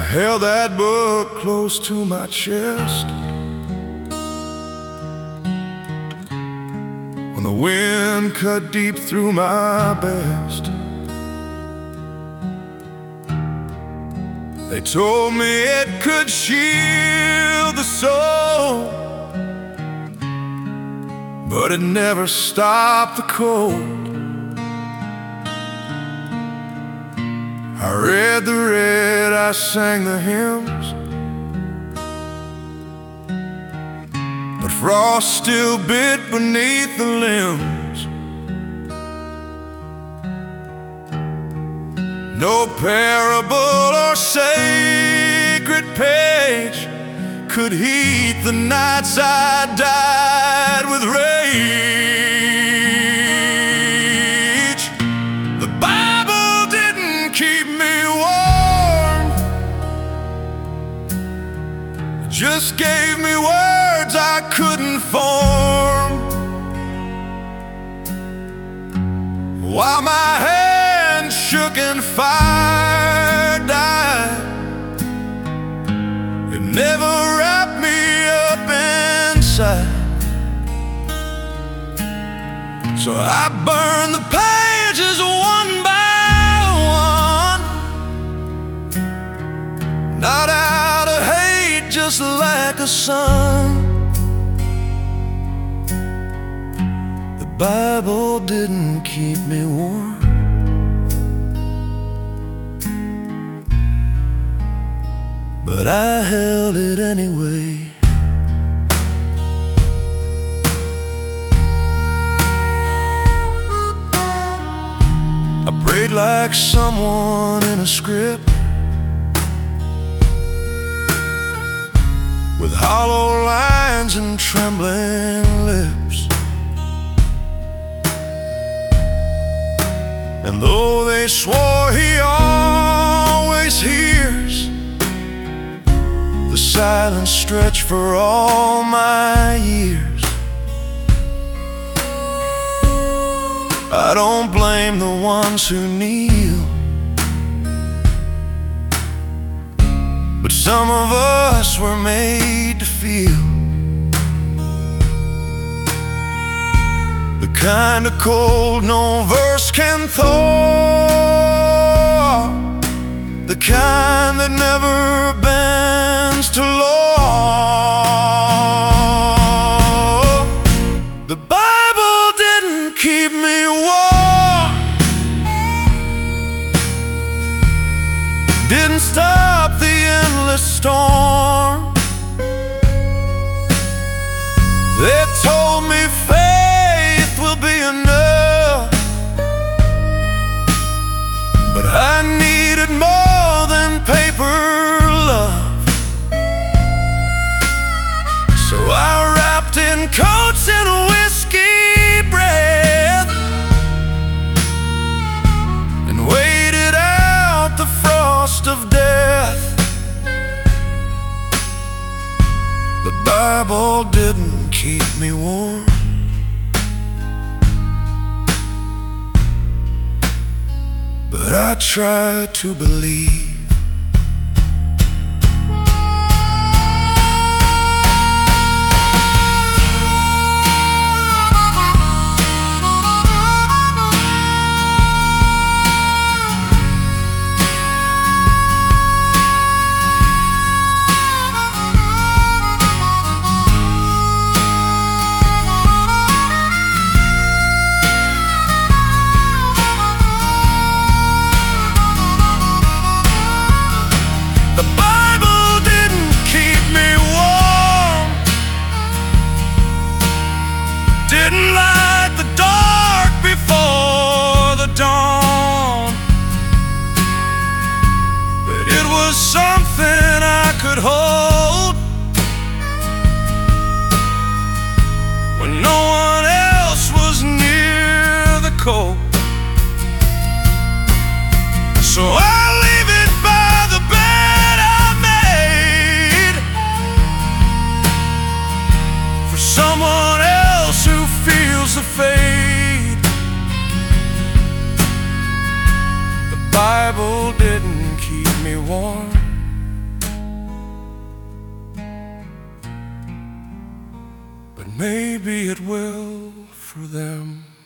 held that book close to my chest when the wind cut deep through my best. They told me it could shield the soul, but it never stopped the cold. I read the red, I sang the hymns, but frost still bit beneath the limbs. No parable or sacred page could heat the nights I died with rage. The Bible didn't keep me warm, it just gave me words I couldn't form. While my hands shook and fire died, it never wrapped me up inside. So I burned the pages one by one, not out of hate, just like a son. The Bible didn't keep me warm, but I held it anyway. I prayed like someone in a script, with hollow lines and trembling lips. And though they swore he always hears, the silence stretched for all my years. I don't blame the ones who kneel, but some of us were made to feel the kind of cold no verse can thaw, the kind that never bends to law. The Bible didn't keep me warm, didn't stop the endless storm. They told me faith will be enough, but I needed more than paper love. So I wrapped in coats and whiskey breath and waited out the frost of death. The Bible didn't keep me warm, but I tried to believe. maybe it will for them.